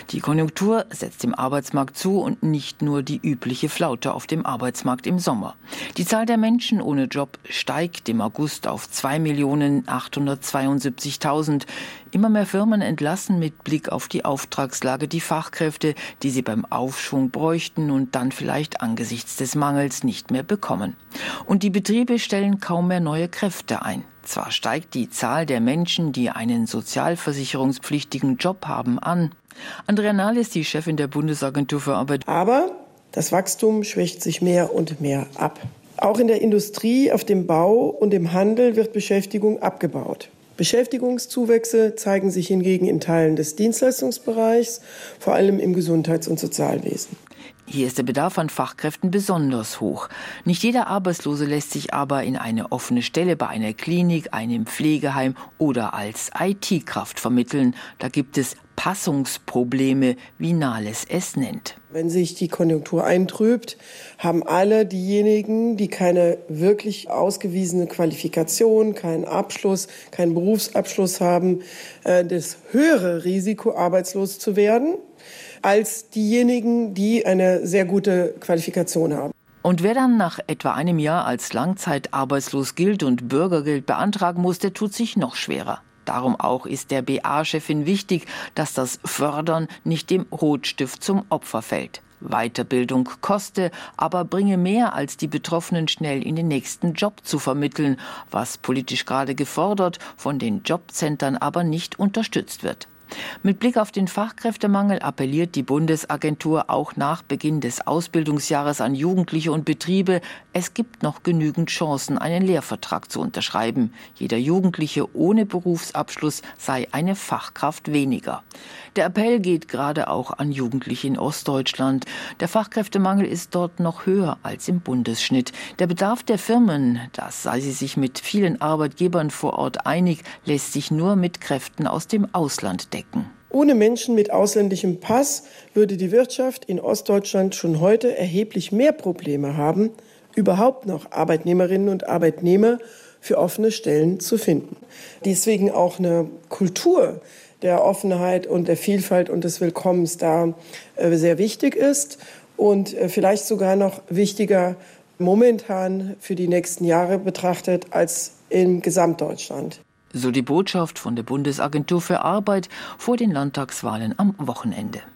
Die Konjunktur setzt dem Arbeitsmarkt zu und nicht nur die übliche Flaute auf dem Arbeitsmarkt im Sommer. Die Zahl der Menschen ohne Job steigt im August auf 2.872.000. Immer mehr Firmen entlassen mit Blick auf die Auftragslage die Fachkräfte, die sie beim Aufschwung bräuchten und dann vielleicht angesichts des Mangels nicht mehr bekommen. Und die Betriebe stellen kaum mehr neue Kräfte ein. Zwar steigt die Zahl der Menschen, die einen sozialversicherungspflichtigen Job haben, an. Andrea Nahl ist die Chefin der Bundesagentur für Arbeit. Aber das Wachstum schwächt sich mehr und mehr ab. Auch in der Industrie, auf dem Bau und im Handel wird Beschäftigung abgebaut. Beschäftigungszuwächse zeigen sich hingegen in Teilen des Dienstleistungsbereichs, vor allem im Gesundheits- und Sozialwesen. Hier ist der Bedarf an Fachkräften besonders hoch. Nicht jeder Arbeitslose lässt sich aber in eine offene Stelle bei einer Klinik, einem Pflegeheim oder als IT-Kraft vermitteln. Da gibt es Passungsprobleme, wie Nahles es nennt. Wenn sich die Konjunktur eintrübt, haben alle diejenigen, die keine wirklich ausgewiesene Qualifikation, keinen Abschluss, keinen Berufsabschluss haben, das höhere Risiko, arbeitslos zu werden, als diejenigen, die eine sehr gute Qualifikation haben. Und wer dann nach etwa einem Jahr als langzeitarbeitslos gilt und Bürgergeld beantragen muss, der tut sich noch schwerer. Darum auch ist der BA-Chefin wichtig, dass das Fördern nicht dem Rotstift zum Opfer fällt. Weiterbildung koste, aber bringe mehr, als die Betroffenen schnell in den nächsten Job zu vermitteln, was politisch gerade gefordert, von den Jobcentern aber nicht unterstützt wird. Mit Blick auf den Fachkräftemangel appelliert die Bundesagentur auch nach Beginn des Ausbildungsjahres an Jugendliche und Betriebe, es gibt noch genügend Chancen, einen Lehrvertrag zu unterschreiben. Jeder Jugendliche ohne Berufsabschluss sei eine Fachkraft weniger. Der Appell geht gerade auch an Jugendliche in Ostdeutschland. Der Fachkräftemangel ist dort noch höher als im Bundesschnitt. Der Bedarf der Firmen, das sei sie sich mit vielen Arbeitgebern vor Ort einig, lässt sich nur mit Kräften aus dem Ausland decken. Ohne Menschen mit ausländischem Pass würde die Wirtschaft in Ostdeutschland schon heute erheblich mehr Probleme haben, überhaupt noch Arbeitnehmerinnen und Arbeitnehmer für offene Stellen zu finden. Deswegen auch eine Kultur der Offenheit und der Vielfalt und des Willkommens da sehr wichtig ist und vielleicht sogar noch wichtiger momentan für die nächsten Jahre betrachtet als in Gesamtdeutschland. So die Botschaft von der Bundesagentur für Arbeit vor den Landtagswahlen am Wochenende.